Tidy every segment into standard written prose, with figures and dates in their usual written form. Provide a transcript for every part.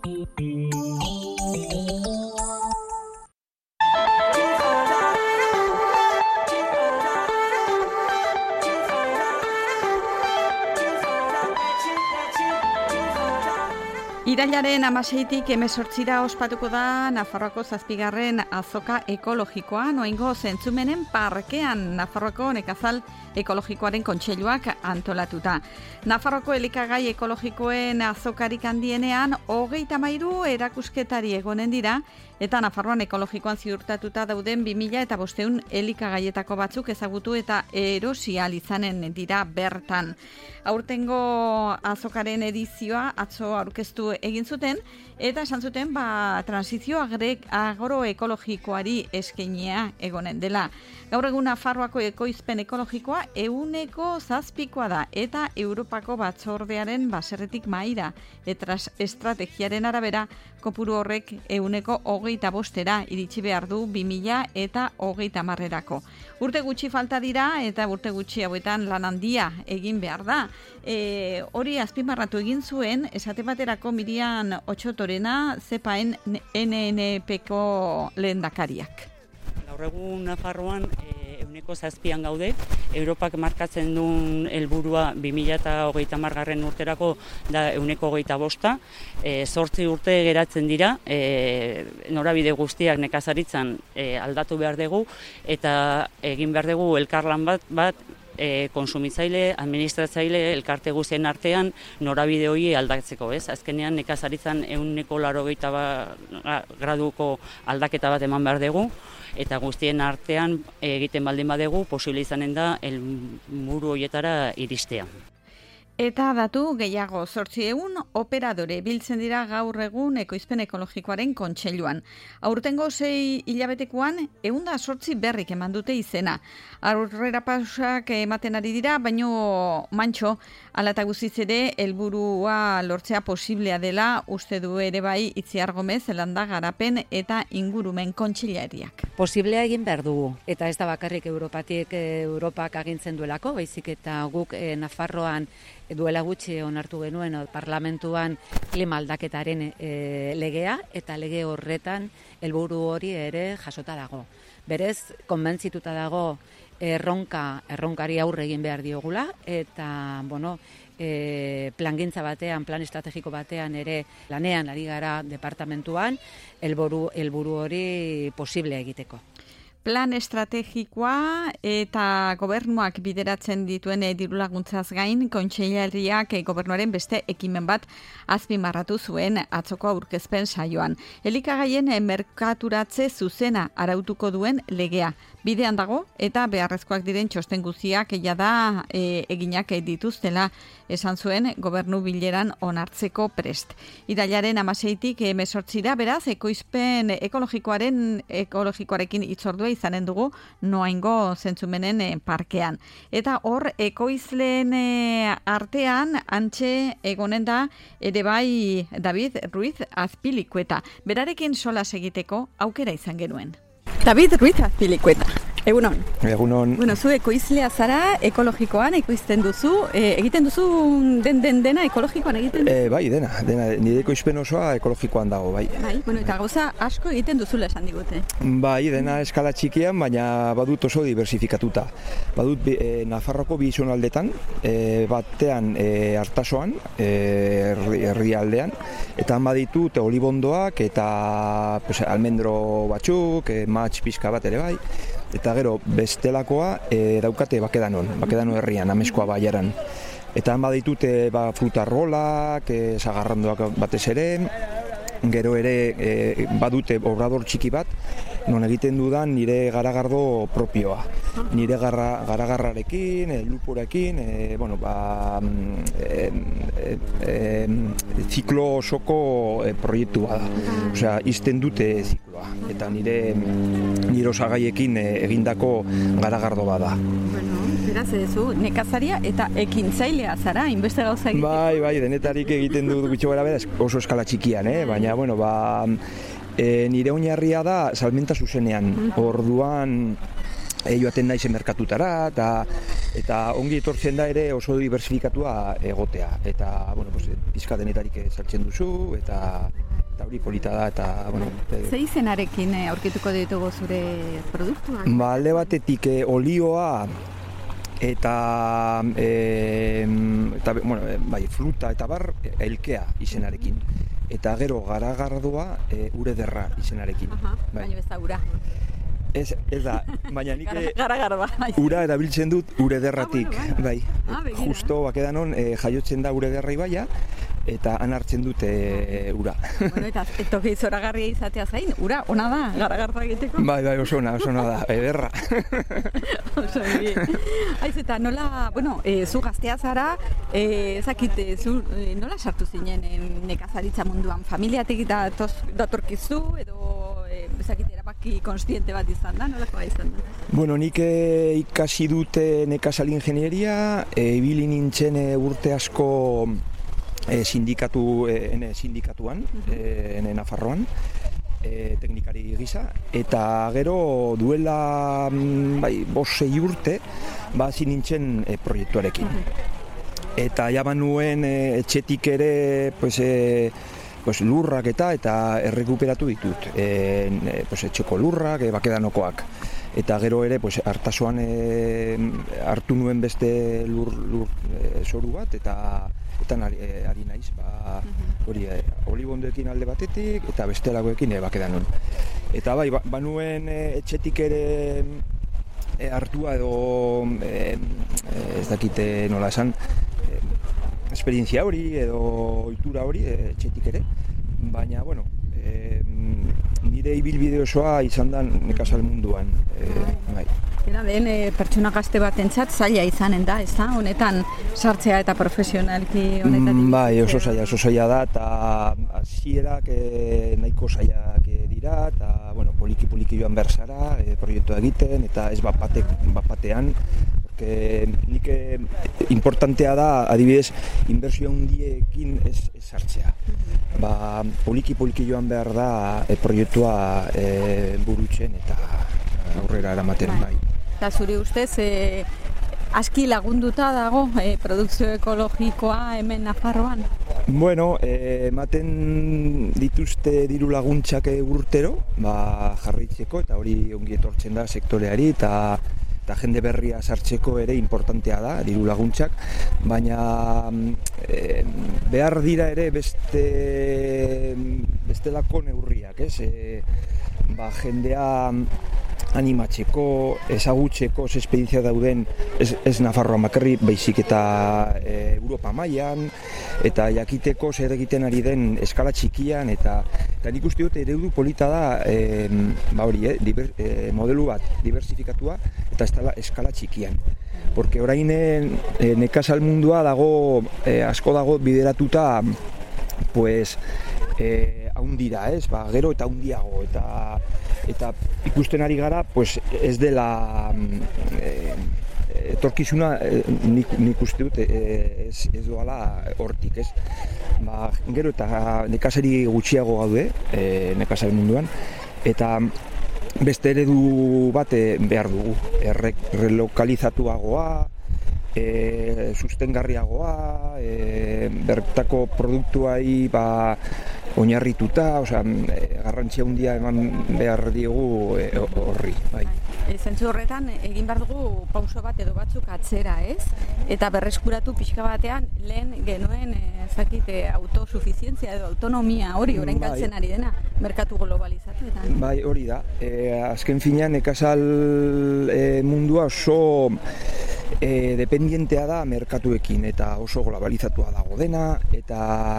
Irailaren 16tik 18ra ospatuko da Nafarroako 7. azoka ekologikoa, noaingo Zentzumenen parkean Nafarroako nekazal ekologikoaren kontseiluak antolatuta. Nafarroako elikagai ekologikoen azokarik handienean 33 erakusketari egonen dira, eta Nafarroan ekologikoan ziurtatuta dauden 2500 elikagaietako batzuk ezagutu eta erosi ahal izanen dira bertan. Aurtengo azokaren edizioa atzo aurkeztu egin zuten, eta esan zuten transizio agroekologikoari eskainia egonen dela. Gaur egun Nafarroako ekoizpen ekologikoa 7%koa da, eta Europako batzordearen baserretik mahaira, eta estrategiaren arabera kopuru horrek 25%ra iritsi behar du 2030erako. Urte gutxi falta dira, eta urte gutxi hauetan lan handia egin behar da. Hori azpimarratu egin zuen, esate baterako Miriam Otxotorena, zepaen NNPko lehendakariak. Gaur egun Nafarroan 7%an gaude, Europak markatzen duen helburua 2030 urterako da 25%, 8 urte geratzen dira, norabide guztiak nekazaritzan aldatu behar dugu, eta egin behar dugu elkarlan bat konsumitzaile, administratzaile, elkarte guztien artean norabide hori aldatzeko, ez? Azkenean nekazaritzan 180 graduko aldaketa bat eman behar dugu, eta guztien artean egiten baldin badegu posible izanen da helburu horietara iristea. Eta datu gehiago, 800 operadore biltzen dira gaur egun ekoizpen ekologikoaren kontseiluan. Aurtengo 6 hilabetekoan 108 berrik eman dute izena. Aurrera pausak ematen ari dira, baino mantxo, hala eta guztiz ere helburua lortzea posiblea dela uste du ere bai Itziar Gomez, Landa Garapen eta Ingurumen kontseilariak. Posiblea egin behar dugu, eta ez da bakarrik Europak agintzen duelako, baizik eta guk Nafarroan duela gutxi onartu genuen parlamentuan klima aldaketaren legea, eta lege horretan helburu hori ere jasota dago. Berez, konbentzituta dago erronkari aurre egin behar diogula, eta plangintza batean, plan estrategiko batean ere lanean ari gara departamentuan, helburu hori posible egiteko. Plan estrategikoa eta gobernuak bideratzen dituen dirulaguntzaz gain, kontseilariak gobernuaren beste ekimen bat azpimarratu zuen atzoko aurkezpen saioan. Elikagaien merkaturatze zuzena arautuko duen legea. Bidean dago eta beharrezkoak diren txosten guztiak jada eginak dituztela esan zuen gobernu bileran onartzeko prest. Irailaren 16tik 18ra beraz ekoizpen ekologikoarekin hitzordua izanen dugu noaingo Zentzumenen parkean. Eta hor ekoizleen artean antxe egonen da ere bai David Ruiz Azpilikueta. Berarekin solas egiteko aukera izan genuen. David Ruiz Azpilikueta. Egunon. Egunon. Bueno, zu ekoizlea zara, ekologikoan ekoizten duzu, egiten duzu dena ekologikoan egiten duzu? Bai, dena, nire ekoizpen osoa ekologikoan dago, bai. Bai, bueno, eta gauza asko egiten duzula esan digute. Bai, dena eskala txikian, baina badut oso diversifikatuta. Badut Nafarroko bi zonaldetan, batean Artasoan, herrialdean, eta han baditut olibondoak eta almendro batzuk, matx pizka bat ere bai. Eta gero, bestelakoa daukate Bakedano herrian, Ameskoa baiaran. Eta han baditute frutarrolak, sagarrandoak batez ere, gero ere badute obrador txiki bat, non egiten dudan nire garagardo propioa. Nire garagarrarekin, luporekin, ziklo osoko proiektua da. Osea, izten dute zikloa. Eta nire osagaiekin egindako garagardo bada. Beraz, zu nekazaria eta ekintzailea zara, inbeste gauza egiten. Bai, denetarik egiten dut gutxo gara bera, oso eskala txikian, baina, nire oinarria da salmenta zuzenean. Orduan joaten naizen merkatutara, eta ongi etortzen da ere oso diversifikatua egotea. Eta, pizka denetarik saltzen duzu, eta eta hori polita da, eta, bueno... Ze izenarekin aurkituko ditugu zure produktuak? Ba, alde batetik olioa, eta bueno, bai, fruta eta bar, elkea izenarekin. Eta gero garagardua urederra izenarekin. Baina ez da ura. Ez da, baina nik Garagarba. ura erabiltzen dut urederratik, bai. Justo bakedanon jaiotzen da urederra ibaia, eta han hartzen dute ura. Bueno, eta toki zoragarria izatea zain, ura, ona da, garagarra egiteko? Bai, oso ona da, ederra. Oso Aiz, eta nola, bueno, zu gaztea zara, ezakit, zu nola sartu zinen nekazaritza munduan? Familiatik datorkizu, edo ezakit erabaki konstiente bat izan da, nolakoa izan da? Bueno, nik ikasi dute nekazal ingenieria, ibili nintzen urte asko sindikatuan, Nafarroan, teknikari gisa, eta gero duela 5-6 urte hasi nintzen proiektuarekin. Eta jaban nuen etxetik ere lurrak eta errekuperatu ditut, etxeko lurrak, bakedanokoak. Eta gero ere Artasoan hartu nuen beste lur zoru bat, eta ari naiz, hori olibondoekin alde batetik, eta bestelagoekin bakedanon. Eta bai, banuen etxetik ere hartua edo, ez dakite nola esan, esperientzia hori edo ohitura hori etxetik ere, baina, bueno, nire ibilbide osoa izan da nekazal munduan. Bai. Era den pertsona gazte batentzat zaila izanen da, ez da? Honetan sartzea eta profesionalki honetatik. Bai, oso zaila da, eta hasierak nahiko zailak dira, eta bueno, poliki joan behar zara, proiektua egiten, eta ez bat-batean. Nik importantea da, adibidez, inbertsio handiekin ez sartzea. Poliki joan behar da proiektua burutzen eta aurrera eramaten bai. Eta zuri ustez, aski lagunduta dago produkzio ekologikoa hemen Nafarroan? Bueno, ematen dituzte diru laguntzak urtero, jarraitzeko, eta hori ongi etortzen da sektoreari, eta jende berria sartzeko ere importantea da, diru laguntzak, baina behar dira ere bestelako neurriak, ez? Jendea animatzeko, ezagutzeko esperientzia dauden ez Nafarroan bakarrik, baizik eta Europa mailan, eta jakiteko zer egiten ari den eskala txikian, eta nik uste dut eredu polita da modelu bat diversifikatua eta eskala txikian. Porque orain nekazal mundua dago, asko dago bideratuta haundira, ez? Gero eta haundiago, eta ikusten ari gara, ez dela etorkizuna nik uste dut ez doala hortik, ez? Gero eta nekazari gutxiago gaude, nekazal munduan, eta beste eredu bat behar dugu, relokalizatuagoa, sustengarriagoa, bertako produktuai oinarrituta, garrantzia handia eman behar diogu horri. Zentzu horretan, egin behar dugu pauso bat edo batzuk atzera, ez? Eta berreskuratu pixka batean lehen genuen autosufizientzia edo autonomia hori orain galtzen ari dena, merkatu globalizatuetan. Bai, hori da. Azken finean, nekazal mundua oso dependientea da merkatuekin, eta oso globalizatua dago dena, eta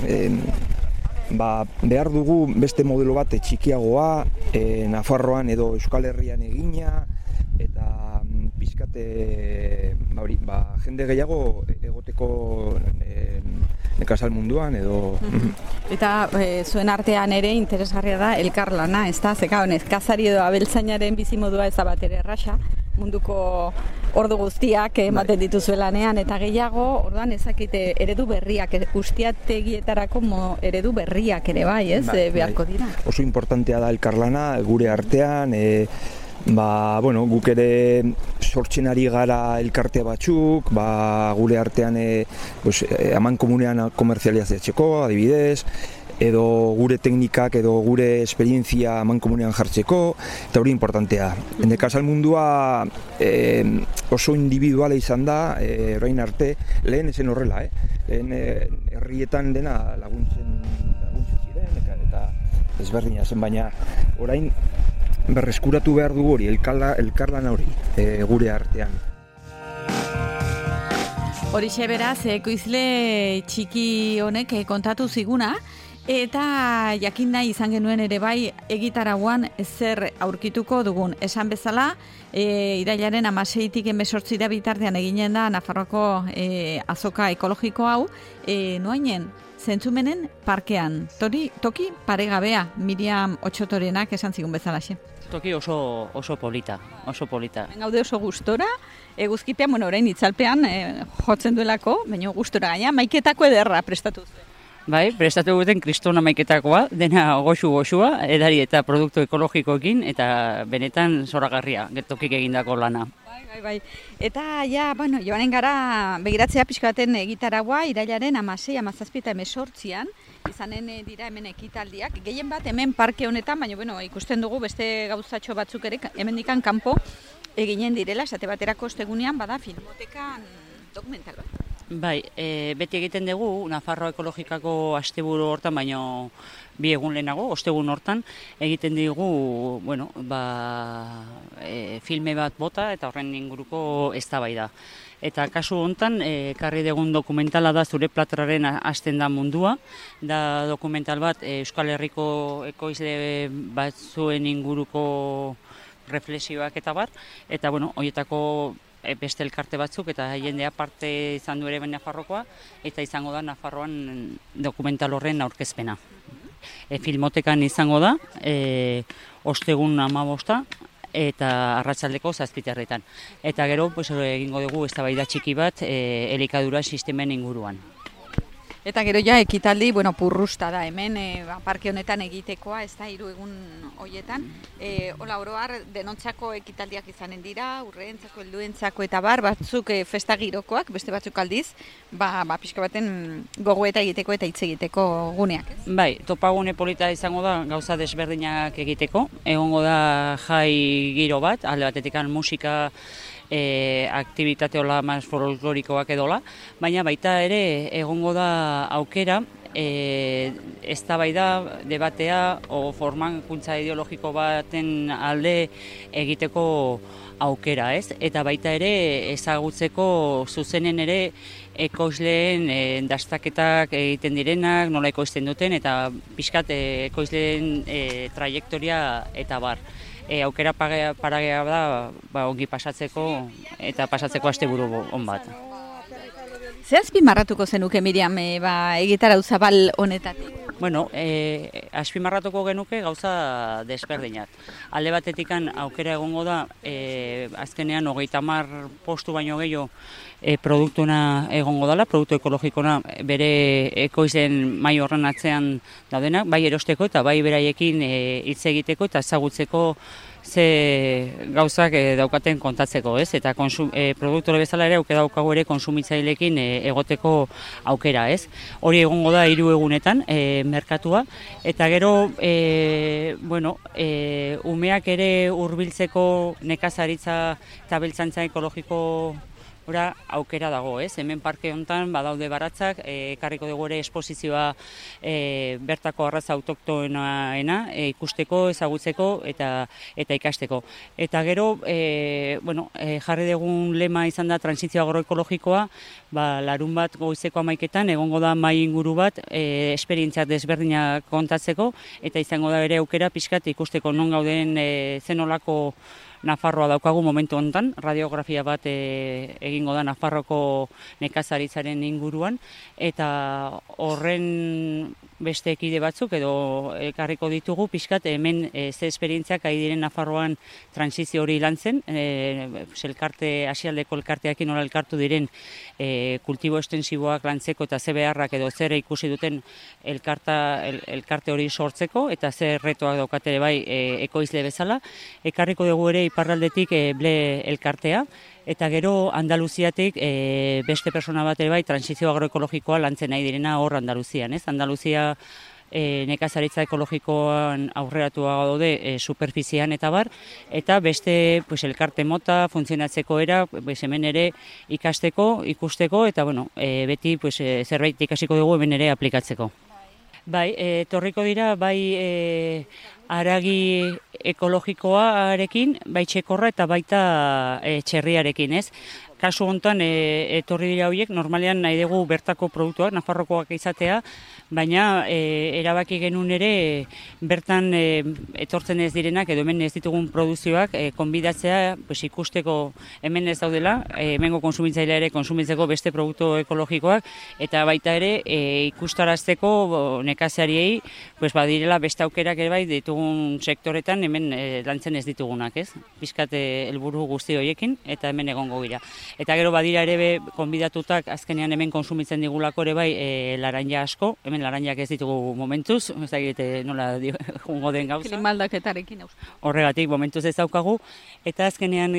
behar dugu beste modelo bat txikiagoa, Nafarroan edo Euskal Herrian egina, eta pizkate jende gehiago egoteko nekazal munduan edo... Eta zuen artean ere interesgarria da elkarlana, ez da? Zeka honez, nekazari edo abeltzainaren bizimodua ez da bat ere erraxa, munduko ordu guztiak ematen dituzuelanean, eta gehiago, orduan ezakite eredu berriak, ustiategietarako eredu berriak ere bai, ez? Beharko dira. Oso importantea da elkarlana, gure artean, guk ere sortzen ari gara elkarte batzuk, gure artean aman komunean komerzializatzeko, adibidez, edo gure teknikak edo gure esperientzia mankomunean jartzeko, eta hori importantea. Nekazal mundua oso individuala izan da, orain arte, lehen ezen horrela, lehen herrietan dena laguntzen ziren, eta ezberdina zen, baina orain berreskuratu behar dugu hori, elkarlan hori, gure artean. Horixe beraz, ekoizle txiki honek kontatu ziguna, eta jakin nahi izan genuen ere bai egitarauan zer aurkituko dugun. Esan bezala, irailaren 16tik 18 bitartean eginen da Nafarroako azoka ekologiko hau, noainen, Zentzumenen parkean. Toki paregabea, Miriam Otxotorenak esan zigun bezalaxe. Toki oso polita. Gaude oso gustora, eguzkipean, orain itzalpean jotzen duelako, baina gustora gaina, maiketako ederra prestatu zuen. Bai, prestatu guten kristona maiketakoa, dena goxua, edari eta produktu ekologikoekin, eta benetan zoragarria, getokik egindako lana. Bai. Eta joanen gara begiratzea pixka baten egitaragua, irailaren 16, 17 eta 18an, izanen dira hemen ekitaldiak. Gehien bat hemen parke honetan, baina ikusten dugu beste gauzatxo batzuk ere hemendikan kanpo eginen direla, esate baterako ostegunean bada filmotekan dokumental bat. Bai, beti egiten dugu Nafarroa ekologikako asteburu hortan, baino 2 egun lehenago, ostegun hortan, egiten dugu, filme bat bota eta horren inguruko eztabaida. Eta kasu hontan, karri dugun dokumentala da Zure platraren hasten da mundua, da dokumental bat Euskal Herriko ekoizle batzuen inguruko reflexioak eta bar, eta horietako beste elkarte batzuk eta jendea parte izan du ere Nafarrokoa eta izango da Nafarroan dokumental horren aurkezpena. Filmotekan izango da, ostegun 15 eta arratsaldeko 7:00. Eta gero egingo dugu eztabaida txiki bat elikadura sistemen inguruan. Eta gero ekitaldi, purrusta da hemen, parke honetan egitekoa, ez da 3 egun hoietan. Hola, oroar, denontzako ekitaldiak izanen dira, urreentzako, helduentzako eta batzuk festa girokoak, beste batzuk aldiz, pixka baten gogoeta egiteko eta hitz egiteko guneak, ez? Bai, topagune polita izango da gauza desberdinak egiteko, egongo da jai giro bat, alde batetikan musika, aktibitate hola mas folklorikoak edola, baina baita ere egongo da aukera eztabaida, debatea o formakuntza ideologiko baten alde egiteko aukera, ez? Eta baita ere ezagutzeko zuzenen ere ekoizleen dastaketak egiten direnak, nola ekoizten duten eta pixkat ekoizleen trajektoria eta bar. Aukera paragea da ongi pasatzeko eta pasatzeko asteburu on bat. Ze azpimarratuko zenuke, Miriam, egitarau zabal honetatik? Azpimarratuko genuke gauza desberdinak. Alde batetikan aukera egongo da, azkenean 30 postu baino gehiago produktuna egongo dela, produktu ekologikona bere ekoizlen mai horren atzean daudenak, bai erosteko eta bai beraiekin hitz egiteko eta ezagutzeko ze gauzak daukaten kontatzeko, ez? Eta produktore bezala ere daukagu ere konsumitzaileekin egoteko aukera, ez? Hori egongo da 3 egunetan merkatua eta gero umeak ere hurbiltzeko nekazaritza eta abeltzaintza ekologiko aukera dago, ez? Hemen parke honetan badaude baratzak, ekarriko dugu ere esposizioa bertako arraza autoktonaena ikusteko, ezagutzeko eta ikasteko. Eta gero, jarri dugun lema izan da transizio agroekologikoa, larun bat goizeko 11etan egongo da mahai inguru bat esperientzia desberdinak kontatzeko eta izango da ere aukera pixkat ikusteko non gauden zenolako Nafarroa daukagu momentu honetan, radiografia bat egingo da Nafarroko nekazaritzaren inguruan, eta horren beste ekide batzuk edo ekarriko ditugu pixkat hemen ze esperientziak ari diren Nafarroan transizio hori lantzen, elkarte, asialdeko elkarteakin nola elkartu diren kultibo estensiboak lantzeko eta ze beharrak edo zer ikusi duten elkarte hori sortzeko eta ze retoak daukate bai ekoizle bezala, ekarriko dugu ere iparraldetik ble elkartea, eta gero Andaluziatik beste persona bat ere bai transizio agroekologikoa lantzen nahi direna hor Andaluzian, ez? Andaluzia nekazaritza ekologikoan aurreratua daude superfizian eta bar, eta beste elkarte mota funtzionatzeko era hemen ere ikasteko, ikusteko, eta beti zerbait ikasiko dugu hemen ere aplikatzeko. Bai, etorriko dira, bai haragi ekologikoarekin, bai txekorra eta baita txerriarekin, ez? Kasu honetan etorri dira horiek, normalean nahi dugu bertako produktuak, Nafarroakoak izatea, baina erabaki genuen ere bertan etortzen ez direnak edo hemen ez ditugun produzioak konbidatzea ikusteko hemen ez daudela, hemengo konsumitzailea ere konsumitzeko beste produktu ekologikoak, eta baita ere ikustarazteko nekazariei badirela beste aukerak ere bai ditugun sektoretan hemen lantzen ez ditugunak, ez? Pixkat helburu guzti horiekin eta hemen egongo gira. Eta gero badira ere konbidatutak azkenean hemen konsumitzen digulako ere bai laranja asko, hemen laranjak ez ditugu momentuz, ez dakit nola jungo den gauza. Klimaldaketarekin horregatik momentuz ez daukagu, eta azkenean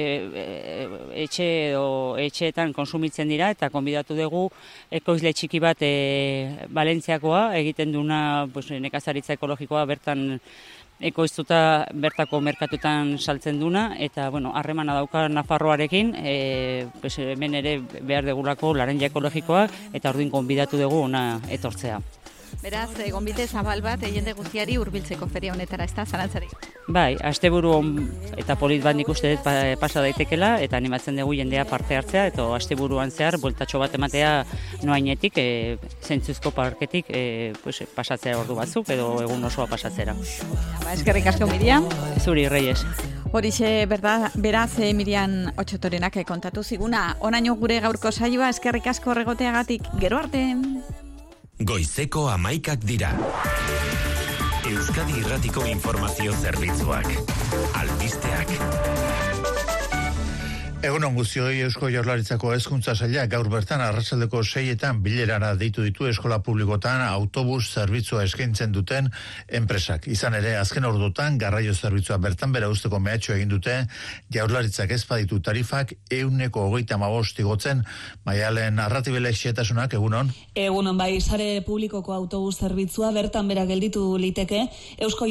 etxeetan konsumitzen dira, eta konbidatu dugu ekoizle txiki bat Valentziakoa, egiten duna nekazaritza ekologikoa bertan ekoiztuta bertako merkatuetan saltzen duna, eta harremana dauka Nafarroarekin, hemen ere behar degulako laranja ekologikoa, eta orduan konbidatu dugu ona etortzea. Beraz, gonbite zabal bat jende guztiari hurbiltzeko feria honetara, ez da, zalantzarik? Bai, asteburu eta polit bat nik uste dut pasa daitekela, eta animatzen dugu jendea parte hartzea, eta asteburuan zehar, bueltatxo bat ematea noainetik, zentzuzko parketik pasatzea ordu batzuk, edo egun osoa pasatzera. Eskerrik asko, Miriam. Zuri, Reyes. Horixe, beraz, Miriam Otxotorenak kontatu ziguna. Onaino gure gaurko saioa, eskerrik asko horregoteagatik, gero arte! Goizeko 11 dira. Euskadi Irratiko Informazio Zerbitzuak. Albisteak. Egunon guztioi, Eusko Jaurlaritzako Hezkuntza Saila gaur bertan arratsaldeko 6etan bilerara deitu ditu eskola publikotan autobus zerbitzua eskaintzen duten enpresak. Izan ere, azken ordutan garraio zerbitzua bertan bera usteko mehatxo egin dute, Jaurlaritzak ez baditu tarifak 135 igotzen. Maialen Arratibelek xehetasunak, egunon? Egunon bai, sare publikoko autobus zerbitzua bertan bera gelditu liteke. Eusko